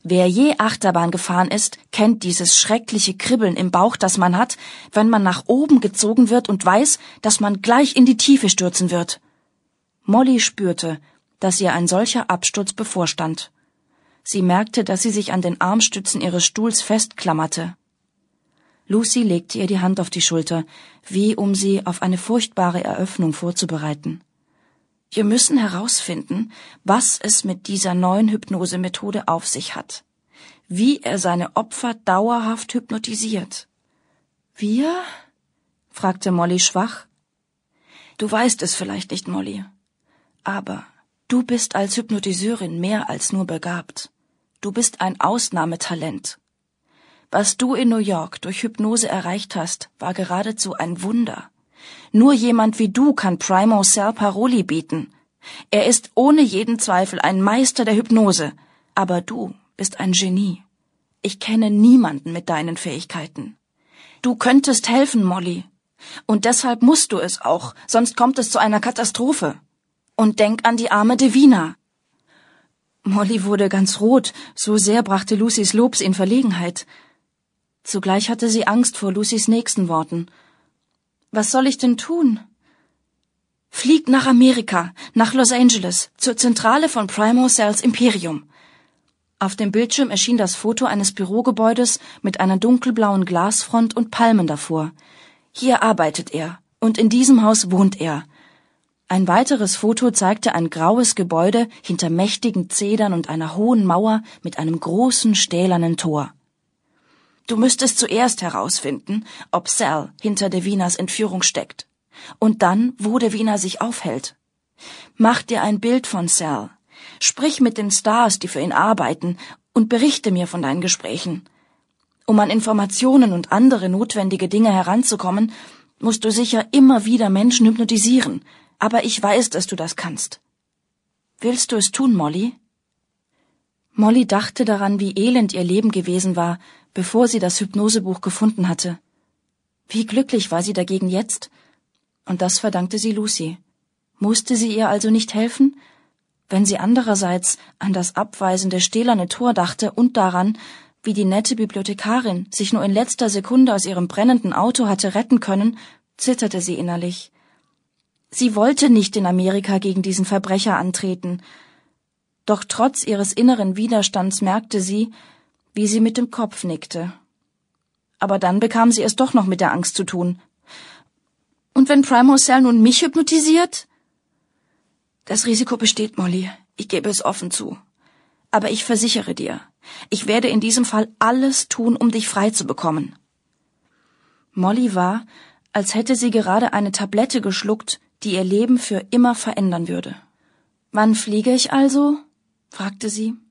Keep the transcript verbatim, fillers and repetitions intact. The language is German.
Wer je Achterbahn gefahren ist, kennt dieses schreckliche Kribbeln im Bauch, das man hat, wenn man nach oben gezogen wird und weiß, dass man gleich in die Tiefe stürzen wird. Molly spürte, dass ihr ein solcher Absturz bevorstand. Sie merkte, dass sie sich an den Armstützen ihres Stuhls festklammerte. Lucy legte ihr die Hand auf die Schulter, wie um sie auf eine furchtbare Eröffnung vorzubereiten. Wir müssen herausfinden, was es mit dieser neuen Hypnosemethode auf sich hat. Wie er seine Opfer dauerhaft hypnotisiert. Wir? Fragte Molly schwach. Du weißt es vielleicht nicht, Molly. Aber du bist als Hypnotiseurin mehr als nur begabt. Du bist ein Ausnahmetalent. Was du in New York durch Hypnose erreicht hast, war geradezu ein Wunder. Nur jemand wie du kann Primo Sal Paroli bieten. Er ist ohne jeden Zweifel ein Meister der Hypnose. Aber du bist ein Genie. Ich kenne niemanden mit deinen Fähigkeiten. Du könntest helfen, Molly. Und deshalb musst du es auch, sonst kommt es zu einer Katastrophe. Und denk an die arme Davina. Molly wurde ganz rot, so sehr brachte Lucys Lob sie in Verlegenheit. Zugleich hatte sie Angst vor Lucys nächsten Worten. Was soll ich denn tun? Flieg nach Amerika, nach Los Angeles, zur Zentrale von Primo Sals Imperium. Auf dem Bildschirm erschien das Foto eines Bürogebäudes mit einer dunkelblauen Glasfront und Palmen davor. Hier arbeitet er, und in diesem Haus wohnt er. Ein weiteres Foto zeigte ein graues Gebäude hinter mächtigen Zedern und einer hohen Mauer mit einem großen stählernen Tor. Du müsstest zuerst herausfinden, ob Sal hinter Davinas Entführung steckt. Und dann, wo Davina sich aufhält. Mach dir ein Bild von Sal. Sprich mit den Stars, die für ihn arbeiten, und berichte mir von deinen Gesprächen. Um an Informationen und andere notwendige Dinge heranzukommen, musst du sicher immer wieder Menschen hypnotisieren. Aber ich weiß, dass du das kannst. Willst du es tun, Molly? Molly dachte daran, wie elend ihr Leben gewesen war, bevor sie das Hypnosebuch gefunden hatte. Wie glücklich war sie dagegen jetzt? Und das verdankte sie Lucy. Musste sie ihr also nicht helfen? Wenn sie andererseits an das abweisende stählerne Tor dachte und daran, wie die nette Bibliothekarin sich nur in letzter Sekunde aus ihrem brennenden Auto hatte retten können, zitterte sie innerlich. Sie wollte nicht in Amerika gegen diesen Verbrecher antreten. Doch trotz ihres inneren Widerstands merkte sie, wie sie mit dem Kopf nickte. Aber dann bekam sie es doch noch mit der Angst zu tun. Und wenn Primo Sal nun mich hypnotisiert? Das Risiko besteht, Molly. Ich gebe es offen zu. Aber ich versichere dir, ich werde in diesem Fall alles tun, um dich frei zu bekommen. Molly war, als hätte sie gerade eine Tablette geschluckt, die ihr Leben für immer verändern würde. »Wann fliege ich also?« fragte sie.